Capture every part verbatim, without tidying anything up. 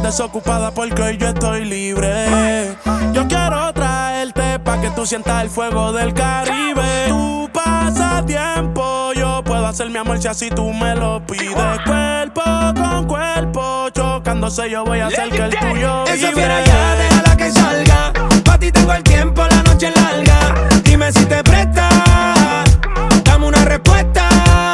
desocupada porque hoy yo estoy libre. Yo quiero traerte pa' que tú sientas el fuego del Caribe. Tu pasatiempo, yo puedo hacer mi amor si así tú me lo pides. Cuerpo con cuerpo, chocándose yo voy a hacer que el tuyo vibre. Esa fiera ya, déjala que salga. Pa' ti tengo el tiempo, la noche larga. Dime si te presta, dame una respuesta.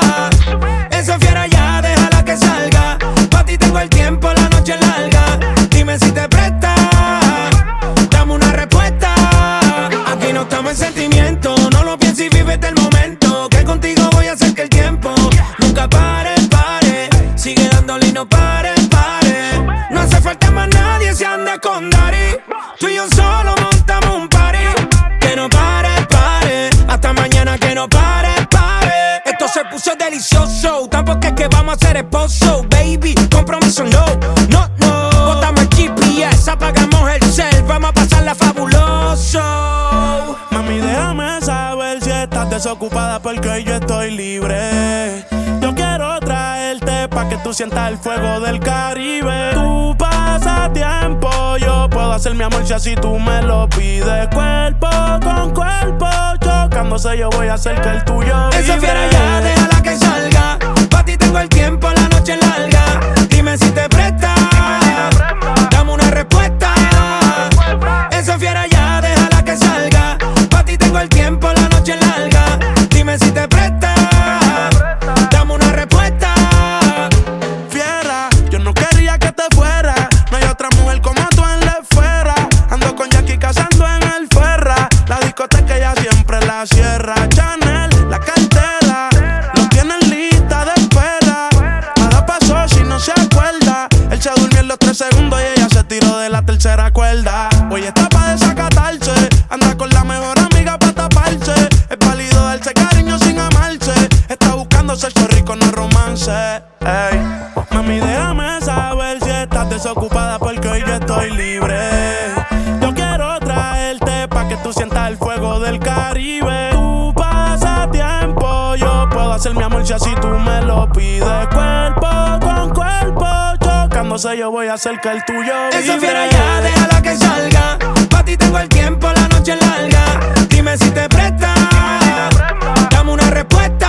Esa fiera ya, déjala que salga. Pa' ti tengo el tiempo, la noche larga. Dime si te presta, dame una respuesta. Aquí no estamos en sentimiento, no lo pienses y vívete el momento. Que contigo voy a hacer que el tiempo nunca pare, pare. Sigue dándole y no pare, pare. No hace falta más nadie, se anda con Dari. Tú y yo solo montamos un party. Que no pare, pare. Hasta mañana que no pare, pare. Esto se puso delicioso. Tampoco es que vamos a ser esposo, baby. Compromiso no, no, no. Botamos el G P S, apagamos el cel. Vamos a pasarla fabuloso. Mami, déjame saber si estás desocupada porque hoy yo estoy libre. Yo quiero traerte pa' que tú sientas el fuego del Caribe. Tu pasatiempo, yo puedo hacer mi amor si así tú me lo pides. Cuerpo con cuerpo, chocándose yo voy a hacer que el tuyo vibre. Esa fiera ya, déjala que salga. Pa' ti tengo el tiempo, la noche larga. Dime si te presta, dame una respuesta. Esa fiera ya, déjala que salga. Pa' ti tengo el tiempo, la noche larga. Dime si te presta, dame una respuesta. Fiera, yo no quería que te fuera. No hay otra mujer como tú en la esfera. Ando con Jackie cazando en el Ferra. La discoteca ya siempre la cierra. Chanel, la cartera, lo tienen lista de espera. Nada pasó si no se acuerda. Él se durmió en los tres segundos y ella se tiró de la tercera cuerda. Hoy está pa' desacatarse, anda con la mejor amiga pa' taparse. Es válido darse cariño sin amarse. Está buscando sexo rico, no romance. Ey. Mami, déjame saber si estás desocupada porque hoy yo estoy libre. Yo quiero traerte pa' que tú sientas el fuego del Caribe. Tu pasatiempo, yo puedo hacer mi amor si así tú me lo pides. Cuerpo con cuerpo, chocándose yo voy a hacer que el tuyo vibre. Esa fiera ya, déjala que salga. Pa' ti tengo el tiempo, la noche larga. Dime si te presta, dame una respuesta.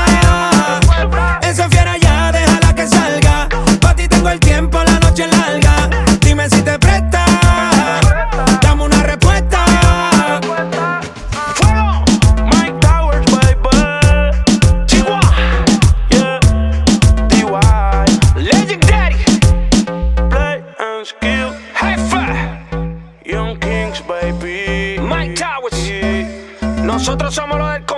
Esa fiera ya, déjala que salga. Pa' ti tengo el tiempo, la noche larga. Dime si te presta, dame una respuesta. Mike Towers, baby. Chihuahua, yeah. D Y Legendary, Play and Skill. High Five, Young Kings, baby. Mike Towers. Yeah. Nosotros somos los del